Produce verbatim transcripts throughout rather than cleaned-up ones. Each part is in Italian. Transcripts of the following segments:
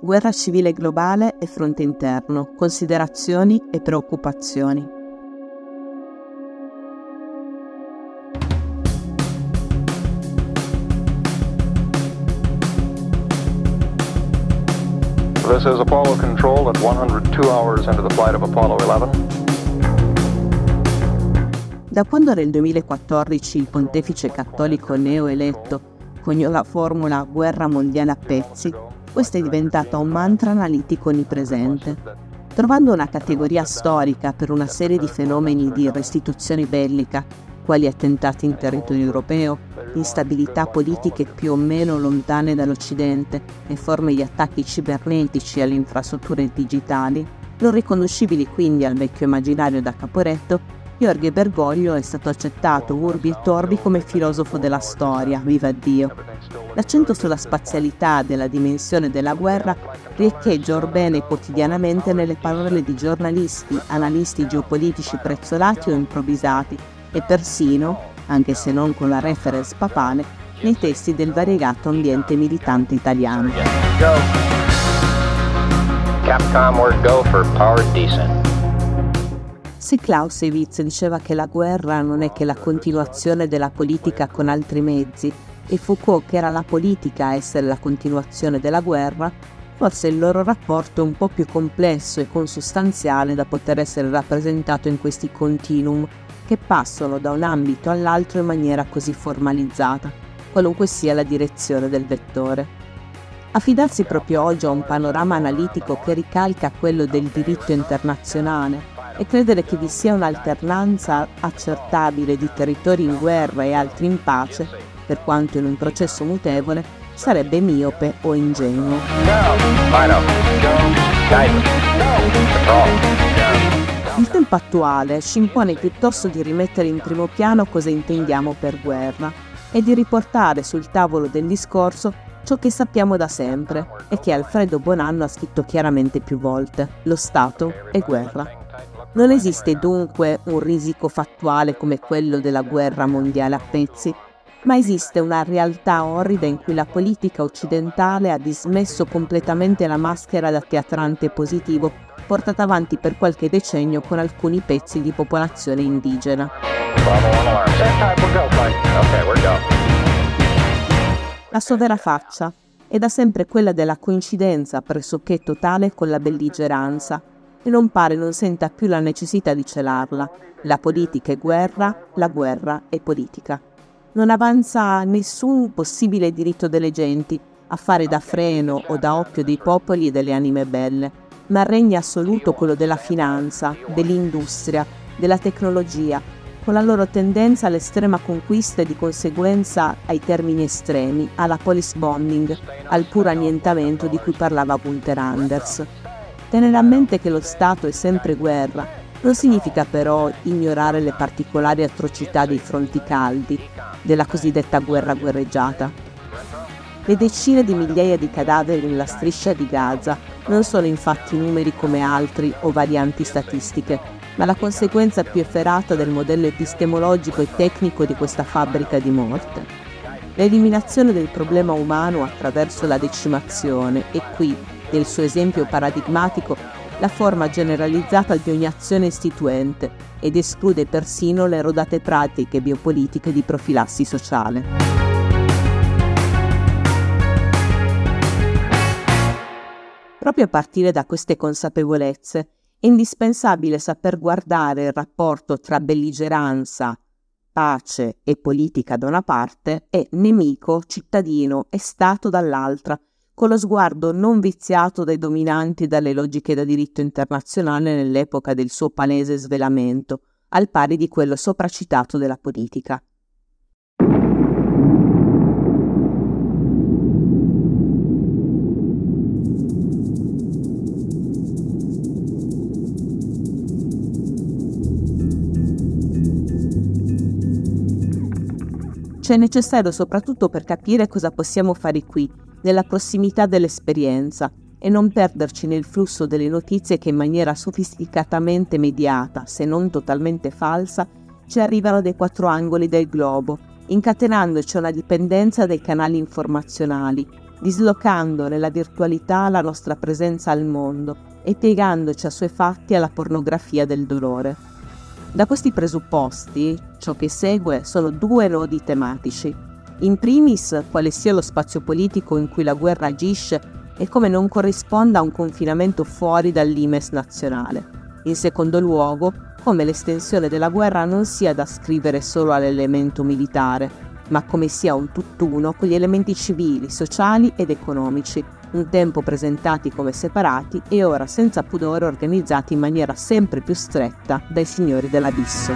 Guerra civile globale e fronte interno, considerazioni e preoccupazioni. This is Apollo Control at one hundred two hours into the flight of Apollo eleven. Da quando nel duemilaquattordici il pontefice cattolico neoeletto coniò la formula guerra mondiale a pezzi, questa è diventata un mantra analitico onnipresente, trovando una categoria storica per una serie di fenomeni di restituzione bellica, quali attentati in territorio europeo, instabilità politiche più o meno lontane dall'Occidente e forme di attacchi cibernetici alle infrastrutture digitali, non riconoscibili quindi al vecchio immaginario da Caporetto. Jorge Bergoglio è stato accettato urbi et orbi come filosofo della storia, viva Dio. L'accento sulla spazialità della dimensione della guerra riecheggia orbene quotidianamente nelle parole di giornalisti, analisti geopolitici prezzolati o improvvisati e persino, anche se non con la reference papale, nei testi del variegato ambiente militante italiano. Go. Capcom word go for powered descent. Se Clausewitz diceva che la guerra non è che la continuazione della politica con altri mezzi e Foucault che era la politica a essere la continuazione della guerra, forse il loro rapporto è un po' più complesso e consustanziale da poter essere rappresentato in questi continuum che passano da un ambito all'altro in maniera così formalizzata, qualunque sia la direzione del vettore. Affidarsi proprio oggi a un panorama analitico che ricalca quello del diritto internazionale e credere che vi sia un'alternanza accettabile di territori in guerra e altri in pace, per quanto in un processo mutevole, sarebbe miope o ingenuo. Il tempo attuale ci impone piuttosto di rimettere in primo piano cosa intendiamo per guerra e di riportare sul tavolo del discorso ciò che sappiamo da sempre e che Alfredo Bonanno ha scritto chiaramente più volte: lo Stato è guerra. Non esiste dunque un risico fattuale come quello della guerra mondiale a pezzi, ma esiste una realtà orrida in cui la politica occidentale ha dismesso completamente la maschera da teatrante positivo portata avanti per qualche decennio con alcuni pezzi di popolazione indigena. La sua vera faccia è da sempre quella della coincidenza pressoché totale con la belligeranza, e non pare non senta più la necessità di celarla. La politica è guerra, la guerra è politica. Non avanza nessun possibile diritto delle genti a fare da freno o da occhio dei popoli e delle anime belle, ma regna assoluto quello della finanza, dell'industria, della tecnologia, con la loro tendenza all'estrema conquista e di conseguenza ai termini estremi, alla police bombing, al puro annientamento di cui parlava Gunther Anders. Tenere a mente che lo Stato è sempre guerra non significa però ignorare le particolari atrocità dei fronti caldi, della cosiddetta guerra guerreggiata. Le decine di migliaia di cadaveri nella striscia di Gaza non sono infatti numeri come altri o varianti statistiche, ma la conseguenza più efferata del modello epistemologico e tecnico di questa fabbrica di morte. L'eliminazione del problema umano attraverso la decimazione è qui, nel suo esempio paradigmatico, la forma generalizzata di ogni azione istituente ed esclude persino le rodate pratiche biopolitiche di profilassi sociale. Proprio a partire da queste consapevolezze è indispensabile saper guardare il rapporto tra belligeranza, pace e politica da una parte e nemico, cittadino e Stato dall'altra, con lo sguardo non viziato dai dominanti e dalle logiche da diritto internazionale nell'epoca del suo palese svelamento, al pari di quello sopracitato della politica. C'è necessario soprattutto per capire cosa possiamo fare qui, nella prossimità dell'esperienza, e non perderci nel flusso delle notizie che in maniera sofisticatamente mediata, se non totalmente falsa, ci arrivano dai quattro angoli del globo, incatenandoci a una dipendenza dai canali informazionali, dislocando nella virtualità la nostra presenza al mondo e piegandoci assuefatti alla pornografia del dolore. Da questi presupposti, ciò che segue sono due nodi tematici. In primis, quale sia lo spazio politico in cui la guerra agisce e come non corrisponda a un confinamento fuori dal limes nazionale. In secondo luogo, come l'estensione della guerra non sia da ascrivere solo all'elemento militare, ma come sia un tutt'uno con gli elementi civili, sociali ed economici, un tempo presentati come separati e ora senza pudore organizzati in maniera sempre più stretta dai signori dell'abisso.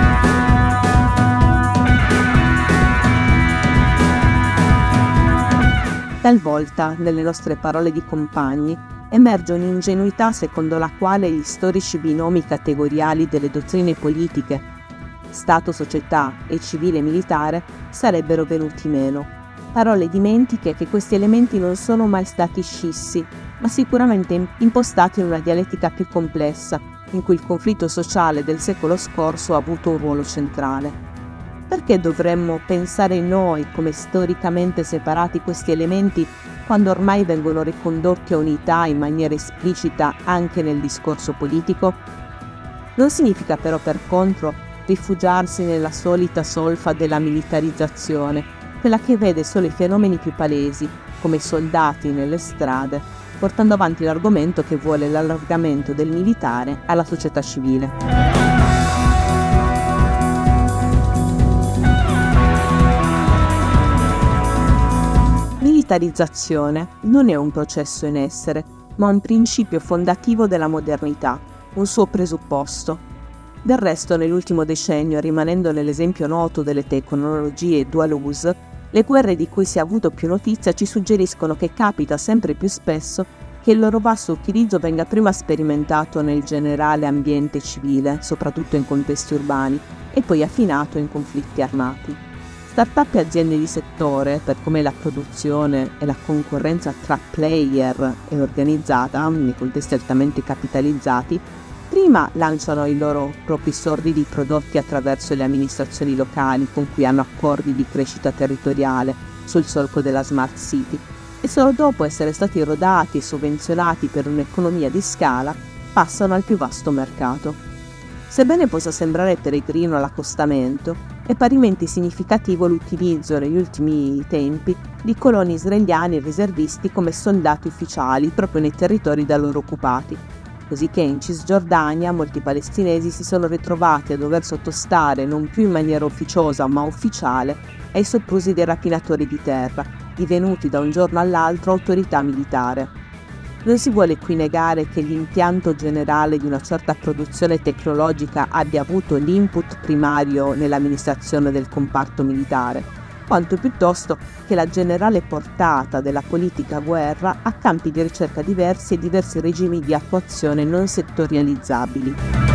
Talvolta, nelle nostre parole di compagni, emerge un'ingenuità secondo la quale gli storici binomi categoriali delle dottrine politiche, Stato-società e civile-militare, sarebbero venuti meno. Parole dimentiche che questi elementi non sono mai stati scissi, ma sicuramente impostati in una dialettica più complessa, in cui il conflitto sociale del secolo scorso ha avuto un ruolo centrale. Perché dovremmo pensare noi come storicamente separati questi elementi quando ormai vengono ricondotti a unità in maniera esplicita anche nel discorso politico? Non significa però per contro rifugiarsi nella solita solfa della militarizzazione, quella che vede solo i fenomeni più palesi, come i soldati nelle strade, portando avanti l'argomento che vuole l'allargamento del militare alla società civile. Militarizzazione non è un processo in essere, ma un principio fondativo della modernità, un suo presupposto. Del resto, nell'ultimo decennio, rimanendo nell'esempio noto delle tecnologie dual use, le guerre di cui si è avuto più notizia ci suggeriscono che capita sempre più spesso che il loro vasto utilizzo venga prima sperimentato nel generale ambiente civile, soprattutto in contesti urbani, e poi affinato in conflitti armati. Start-up e aziende di settore, per come la produzione e la concorrenza tra player è organizzata nei contesti altamente capitalizzati, prima lanciano i loro propri sordidi prodotti attraverso le amministrazioni locali con cui hanno accordi di crescita territoriale sul solco della Smart City e solo dopo essere stati rodati e sovvenzionati per un'economia di scala passano al più vasto mercato. Sebbene possa sembrare peregrino all'accostamento, è parimenti significativo l'utilizzo negli ultimi tempi di coloni israeliani e riservisti come soldati ufficiali proprio nei territori da loro occupati, così che in Cisgiordania molti palestinesi si sono ritrovati a dover sottostare non più in maniera ufficiosa ma ufficiale ai soprusi dei rapinatori di terra, divenuti da un giorno all'altro autorità militare. Non si vuole qui negare che l'impianto generale di una certa produzione tecnologica abbia avuto l'input primario nell'amministrazione del comparto militare, quanto piuttosto che la generale portata della politica guerra ha campi di ricerca diversi e diversi regimi di attuazione non settorializzabili.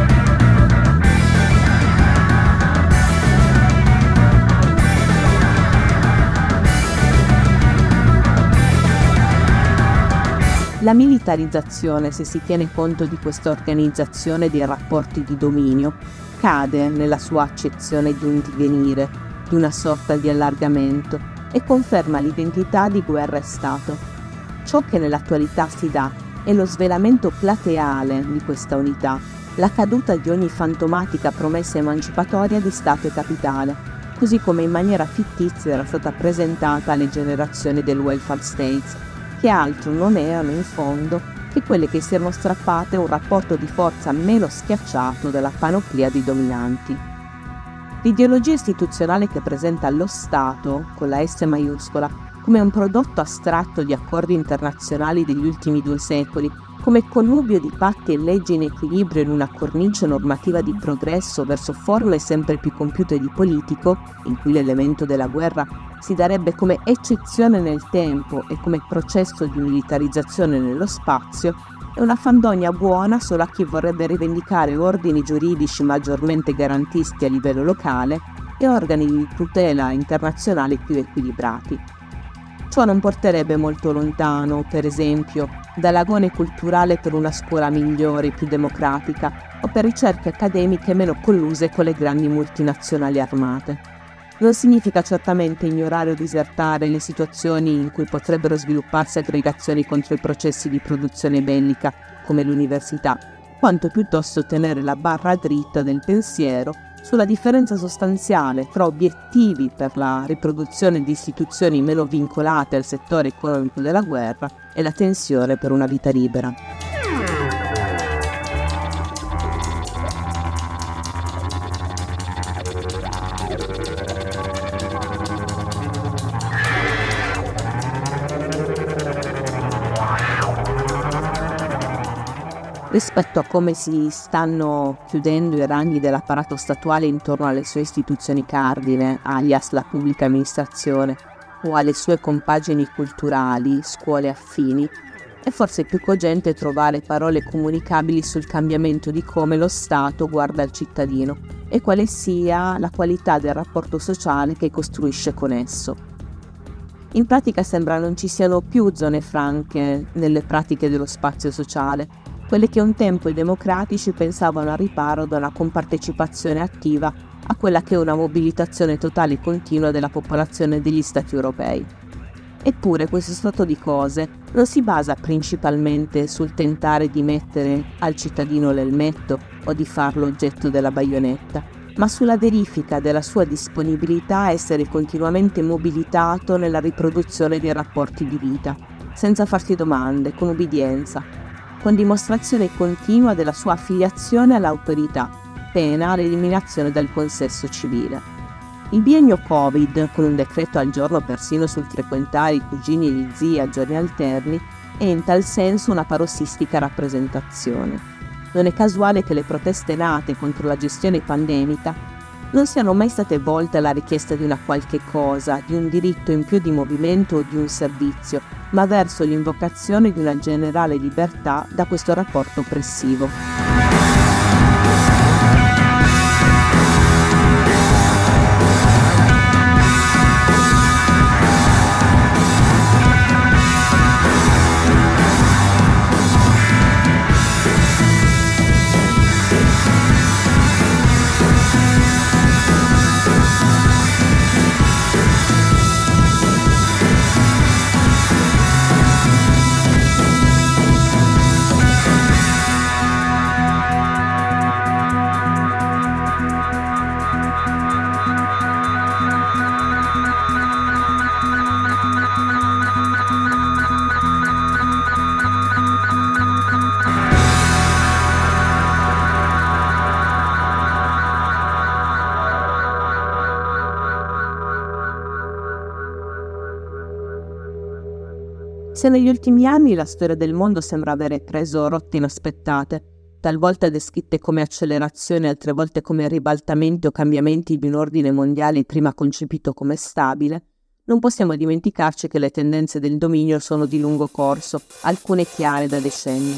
La militarizzazione, se si tiene conto di questa organizzazione dei rapporti di dominio, cade nella sua accezione di un divenire, di una sorta di allargamento, e conferma l'identità di guerra e Stato. Ciò che nell'attualità si dà è lo svelamento plateale di questa unità, la caduta di ogni fantomatica promessa emancipatoria di Stato e capitale, così come in maniera fittizia era stata presentata alle generazioni del welfare states, che altro non erano in fondo che quelle che si erano strappate un rapporto di forza meno schiacciato della panoplia di dominanti. L'ideologia istituzionale che presenta lo Stato, con la S maiuscola, come un prodotto astratto di accordi internazionali degli ultimi due secoli, come connubio di patti e leggi in equilibrio in una cornice normativa di progresso verso formule sempre più compiute di politico, in cui l'elemento della guerra si darebbe come eccezione nel tempo e come processo di militarizzazione nello spazio, è una fandonia buona solo a chi vorrebbe rivendicare ordini giuridici maggiormente garantisti a livello locale e organi di tutela internazionale più equilibrati. Ciò non porterebbe molto lontano, per esempio, dall'agone culturale per una scuola migliore e più democratica o per ricerche accademiche meno colluse con le grandi multinazionali armate. Non significa certamente ignorare o disertare le situazioni in cui potrebbero svilupparsi aggregazioni contro i processi di produzione bellica, come l'università, quanto piuttosto tenere la barra dritta del pensiero sulla differenza sostanziale tra obiettivi per la riproduzione di istituzioni meno vincolate al settore economico della guerra e la tensione per una vita libera. Rispetto a come si stanno chiudendo i ragni dell'apparato statuale intorno alle sue istituzioni cardine, alias la pubblica amministrazione, o alle sue compagini culturali, scuole affini, è forse più cogente trovare parole comunicabili sul cambiamento di come lo Stato guarda al cittadino e quale sia la qualità del rapporto sociale che costruisce con esso. In pratica sembra non ci siano più zone franche nelle pratiche dello spazio sociale, quelle che un tempo i democratici pensavano a riparo da una compartecipazione attiva a quella che è una mobilitazione totale e continua della popolazione degli Stati europei. Eppure questo stato di cose non si basa principalmente sul tentare di mettere al cittadino l'elmetto o di farlo oggetto della baionetta, ma sulla verifica della sua disponibilità a essere continuamente mobilitato nella riproduzione dei rapporti di vita, senza farsi domande, con ubbidienza, con dimostrazione continua della sua affiliazione all'autorità, pena l'eliminazione del consesso civile. Il biennio Covid, con un decreto al giorno persino sul frequentare i cugini e gli zii a giorni alterni, è in tal senso una parossistica rappresentazione. Non è casuale che le proteste nate contro la gestione pandemica non siano mai state volte alla richiesta di una qualche cosa, di un diritto in più di movimento o di un servizio, ma verso l'invocazione di una generale libertà da questo rapporto oppressivo. Se negli ultimi anni la storia del mondo sembra avere preso rotte inaspettate, talvolta descritte come accelerazioni, altre volte come ribaltamenti o cambiamenti di un ordine mondiale prima concepito come stabile, non possiamo dimenticarci che le tendenze del dominio sono di lungo corso, alcune chiare da decenni.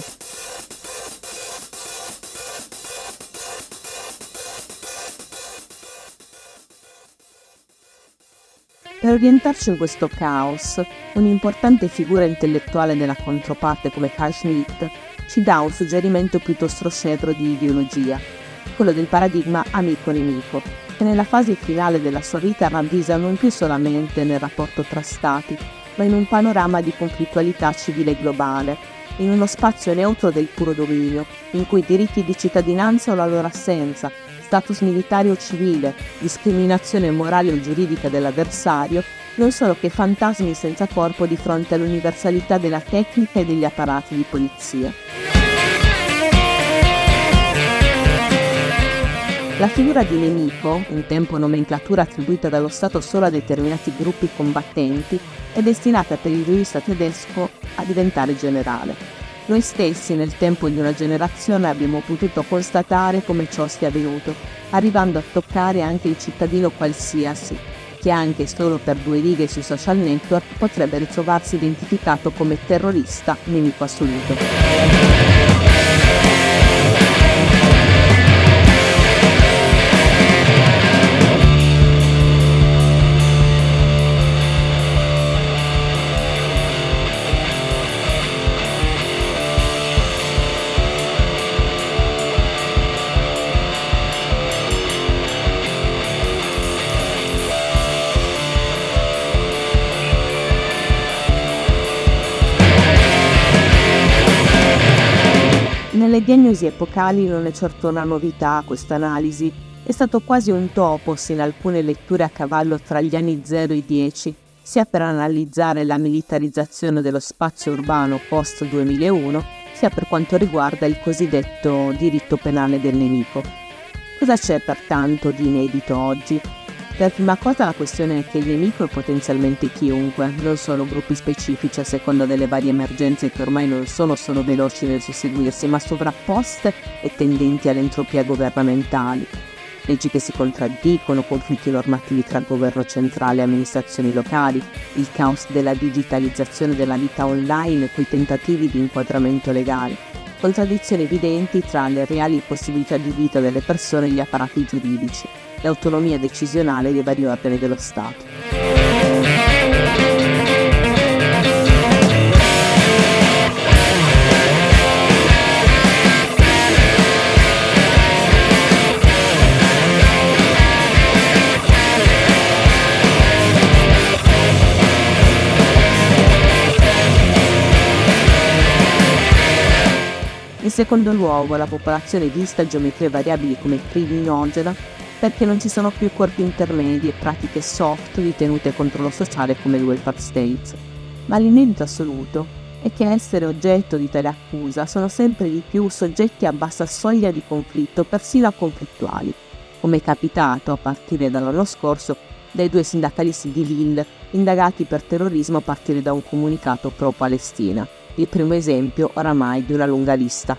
Per orientarci in questo caos, un'importante figura intellettuale della controparte come Carl Schmitt ci dà un suggerimento piuttosto scevro di ideologia, quello del paradigma amico-nemico, che nella fase finale della sua vita ravvisa non più solamente nel rapporto tra stati, ma in un panorama di conflittualità civile globale, in uno spazio neutro del puro dominio, in cui diritti di cittadinanza o la loro assenza, status militare o civile, discriminazione morale o giuridica dell'avversario, non sono che fantasmi senza corpo di fronte all'universalità della tecnica e degli apparati di polizia. La figura di nemico, un tempo nomenclatura attribuita dallo Stato solo a determinati gruppi combattenti, è destinata per il giurista tedesco a diventare generale. Noi stessi nel tempo di una generazione abbiamo potuto constatare come ciò sia avvenuto, arrivando a toccare anche il cittadino qualsiasi, che anche solo per due righe sui social network potrebbe ritrovarsi identificato come terrorista nemico assoluto. nelle diagnosi epocali non è certo una novità questa analisi, è stato quasi un topos in alcune letture a cavallo tra gli anni zero e dieci, sia per analizzare la militarizzazione dello spazio urbano post duemilauno, sia per quanto riguarda il cosiddetto diritto penale del nemico. Cosa c'è pertanto di inedito oggi? Per prima cosa la questione è che il nemico è potenzialmente chiunque, non solo gruppi specifici a seconda delle varie emergenze che ormai non sono solo veloci nel susseguirsi, ma sovrapposte e tendenti alle entropie governmentali. Leggi che si contraddicono, conflitti normativi tra governo centrale e amministrazioni locali, il caos della digitalizzazione della vita online coi tentativi di inquadramento legale, contraddizioni evidenti tra le reali possibilità di vita delle persone e gli apparati giuridici, l'autonomia decisionale dei vari organi dello Stato. In secondo luogo, la popolazione è vista a geometrie variabili come criminogena perché non ci sono più corpi intermedi e pratiche soft di tenuta e controllo sociale come il welfare state. Ma l'inedito assoluto è che a essere oggetto di tale accusa sono sempre di più soggetti a bassa soglia di conflitto, persino conflittuali, come è capitato a partire dall'anno scorso dai due sindacalisti di Lille indagati per terrorismo a partire da un comunicato pro-Palestina, il primo esempio oramai di una lunga lista.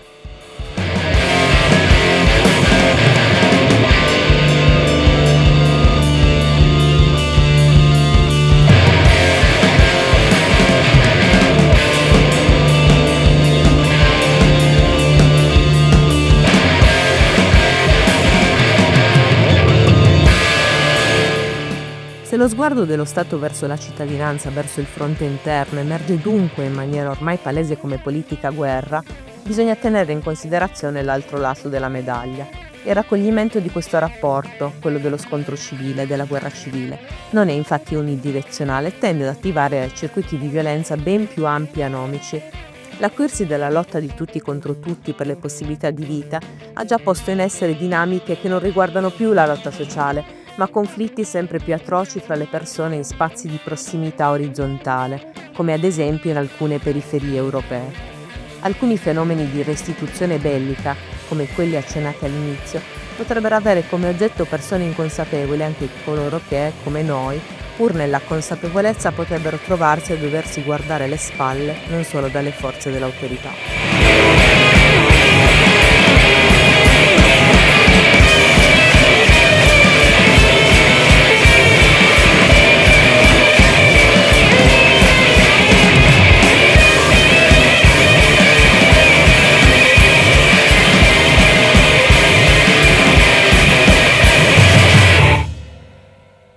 Se lo sguardo dello Stato verso la cittadinanza, verso il fronte interno, emerge dunque in maniera ormai palese come politica guerra, bisogna tenere in considerazione l'altro lato della medaglia. Il raccoglimento di questo rapporto, quello dello scontro civile, della guerra civile, non è infatti unidirezionale e tende ad attivare circuiti di violenza ben più ampi e anomici. L'acuirsi della lotta di tutti contro tutti per le possibilità di vita ha già posto in essere dinamiche che non riguardano più la lotta sociale, ma conflitti sempre più atroci fra le persone in spazi di prossimità orizzontale, come ad esempio in alcune periferie europee. Alcuni fenomeni di restituzione bellica, come quelli accennati all'inizio, potrebbero avere come oggetto persone inconsapevoli, anche coloro che, come noi, pur nella consapevolezza potrebbero trovarsi a doversi guardare le spalle non solo dalle forze dell'autorità.